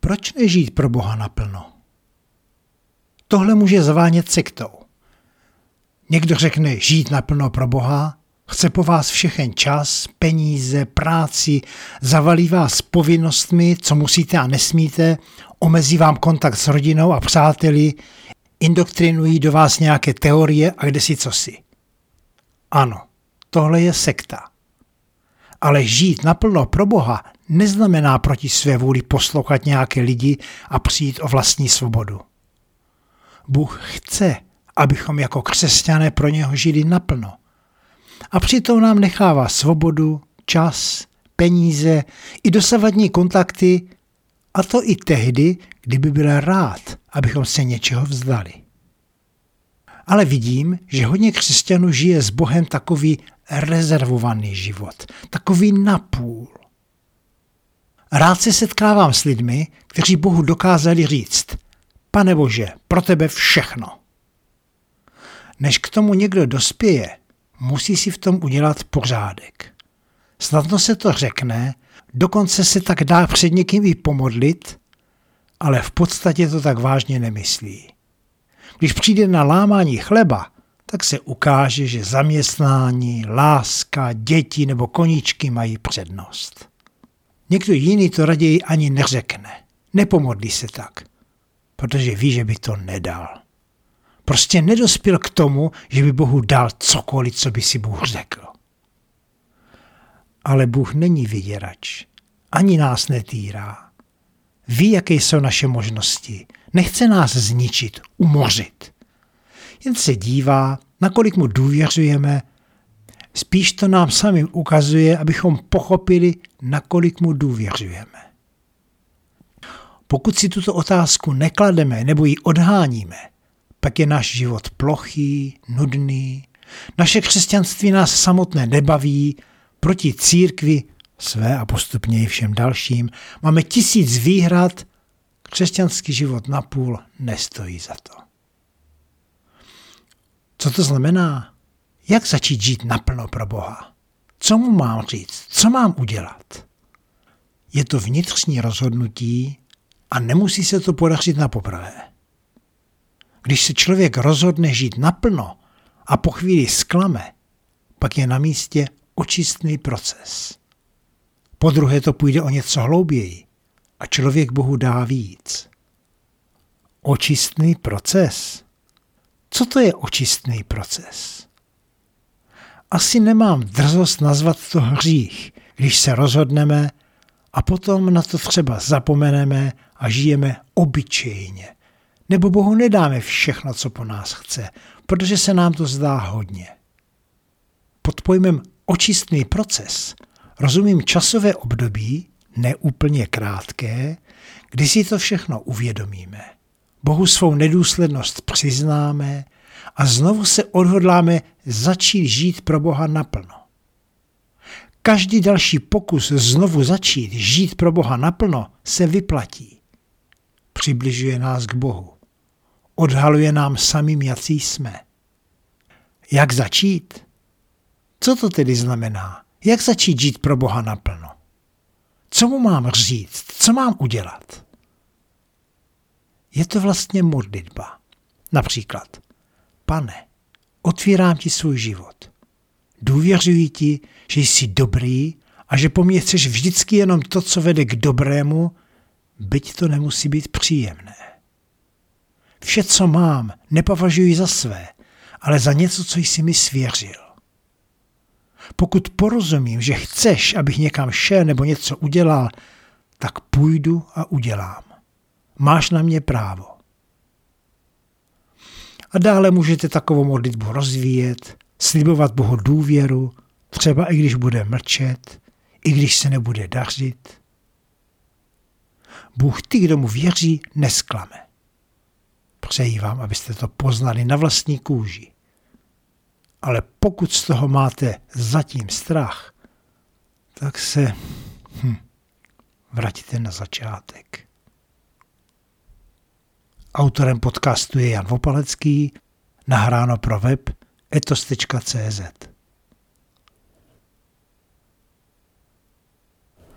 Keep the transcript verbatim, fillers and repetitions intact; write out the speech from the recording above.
Proč nežít pro Boha naplno? Tohle může zavánět sektou. Někdo řekne žít naplno pro Boha, chce po vás všechen čas, peníze, práci, zavalí vás povinnostmi, co musíte a nesmíte, omezí vám kontakt s rodinou a přáteli, indoktrinují do vás nějaké teorie a kdesi cosi. Ano, tohle je sekta. Ale žít naplno pro Boha neznamená proti své vůli poslouchat nějaké lidi a přijít o vlastní svobodu. Bůh chce, abychom jako křesťané pro něho žili naplno. A přitom nám nechává svobodu, čas, peníze i dosavadní kontakty, a to i tehdy, kdyby byl rád, abychom se něčeho vzdali. Ale vidím, že hodně křesťanů žije s Bohem takový rezervovaný život, takový napůl. Rád se setkávám s lidmi, kteří Bohu dokázali říct: Pane Bože, pro tebe všechno. Než k tomu někdo dospěje, musí si v tom udělat pořádek. Snadno se to řekne, dokonce se tak dá před někým i pomodlit, ale v podstatě to tak vážně nemyslí. Když přijde na lámání chleba, tak se ukáže, že zaměstnání, láska, děti nebo koníčky mají přednost. Někdo jiný to raději ani neřekne. Nepomodlí se tak, protože ví, že by to nedal. Prostě nedospěl k tomu, že by Bohu dal cokoliv, co by si Bůh řekl. Ale Bůh není vyděrač. Ani nás netýrá. Ví, jaké jsou naše možnosti. Nechce nás zničit, umořit. Jen se dívá, nakolik mu důvěřujeme, spíš to nám samým ukazuje, abychom pochopili, nakolik mu důvěřujeme. Pokud si tuto otázku neklademe nebo ji odháníme, pak je náš život plochý, nudný. Naše křesťanství nás samotné nebaví, proti církvi, své a postupně i všem dalším, máme tisíc výhrad, křesťanský život napůl nestojí za to. Co to znamená? Jak začít žít naplno pro Boha? Co mu mám říct? Co mám udělat? Je to vnitřní rozhodnutí a nemusí se to podařit na poprvé. Když se člověk rozhodne žít naplno a po chvíli zklame, pak je na místě očistný proces. Po druhé to půjde o něco hlouběji a člověk Bohu dá víc. Očistný proces. Co to je očistný proces? Asi nemám drzost nazvat to hřích, když se rozhodneme a potom na to třeba zapomeneme a žijeme obyčejně. Nebo Bohu nedáme všechno, co po nás chce, protože se nám to zdá hodně. Pod pojmem očistný proces rozumím časové období, neúplně krátké, kdy si to všechno uvědomíme. Bohu svou nedůslednost přiznáme a znovu se odhodláme začít žít pro Boha naplno. Každý další pokus znovu začít žít pro Boha naplno se vyplatí. Přibližuje nás k Bohu. Odhaluje nám samým, jací jsme. Jak začít? Co to tedy znamená? Jak začít žít pro Boha naplno? Co mu mám říct? Co mám udělat? Je to vlastně modlitba. Například: Pane, otvírám ti svůj život. Důvěřuji ti, že jsi dobrý a že po mně chceš vždycky jenom to, co vede k dobrému, byť to nemusí být příjemné. Vše, co mám, nepovažuji za své, ale za něco, co jsi mi svěřil. Pokud porozumím, že chceš, abych někam šel nebo něco udělal, tak půjdu a udělám. Máš na mě právo. A dále můžete takovou modlitbu rozvíjet, slibovat Bohu důvěru, třeba i když bude mlčet, i když se nebude dařit. Bůh ty, kdo mu věří, nesklame. Přeji vám, abyste to poznali na vlastní kůži. Ale pokud z toho máte zatím strach, tak se hm, vraťte na začátek. Autorem podcastu je Jan Vopalecký, nahráno pro web etos tečka cé zet.